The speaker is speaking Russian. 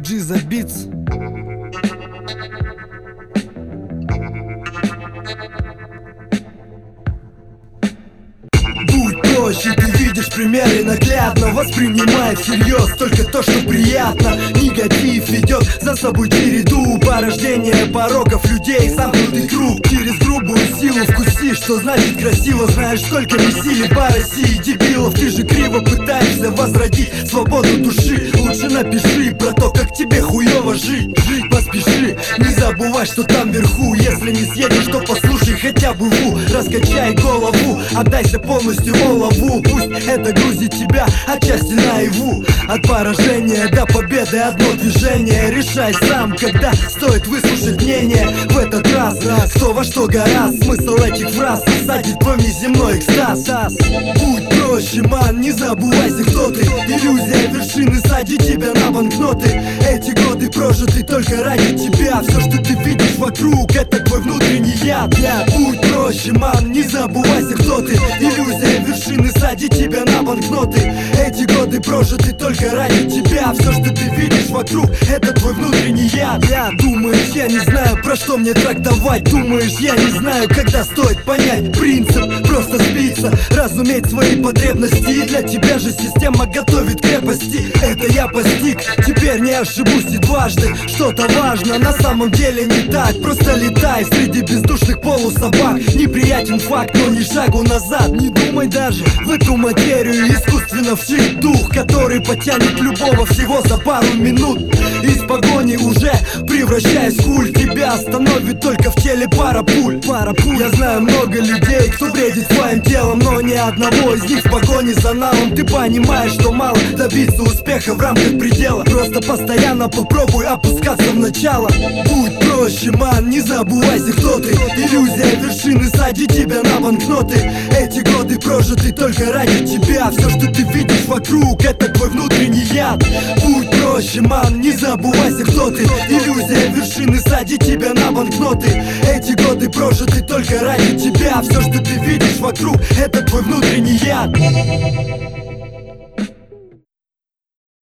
Джиза Битс. Будь проще, ты видишь примеры наглядно. Воспринимай всерьез только то, что приятно. Негатив ведет за собой череду порождения пороков людей. Замкнутый круг, через грубую силу вкуси, что значит красиво. Знаешь, сколько месили по России дебилов. Ты же криво пытаешься возродить свободу души. Лучше напиши про то, как тебе хуёво жить. Жить поспеши, не забывай, что там вверху. Если не съедешь, то послушай хотя бы ву. Раскачай голову, отдайся полностью олову. Пусть это грузит тебя отчасти наяву. От поражения до победы одно движение. Решай сам, когда стоит выслушать мнение. В этот раз, кто во что гораст. Смысл этих фраз садит твой неземной экстаз. Будь проще, ман, не забывайся, кто ты. Иллюзия вершины садит тебя на банкноты. Эти годы прожиты только ради тебя. Все, что ты видишь вокруг, это твой внутренний яд. Будь проще, ман, не забывайся, кто ты. Иллюзия вершины садит тебя на банкноты. Эти годы прожиты только ради тебя. Все, что ты видишь вокруг, это твой внутренний яд. Думаешь, я не знаю, про что мне трактовать. Думаешь, я не знаю, когда стоит понять принцип. Просто сбиться, разуметь свои потребности. И для тебя же система готовит крепости. Это я постиг, теперь не ошибусь и дважды. Что-то важно, на самом деле не так. Просто летай среди бездушных полусобак. Неприятен факт, но ни шагу назад. Не думай даже в эту материю. Искусственно вшит дух, который потянет любого всего за пару минут. Из погони уже превращаясь в куль. Тебя остановит только в теле пара пуль. Я знаю много людей, кто бредит своим телом, но ни одного из них в погоне за налом. Ты понимаешь, что мало добиться успеха в рамках предела. Просто постоянно попробуй опускаться в начало. Будь проще, ман, не забывайся, кто ты. Иллюзия вершины садит тебя на банкноты. Эти годы прожиты только ради тебя. Все, что ты видишь вокруг, это твой внутренний яд. Будь проще, ман, не забывайся, кто ты. Иллюзия вершины садит тебя на банкноты. Эти годы прожиты только ради тебя. Все, что ты видишь вокруг, это твой внутренний яд.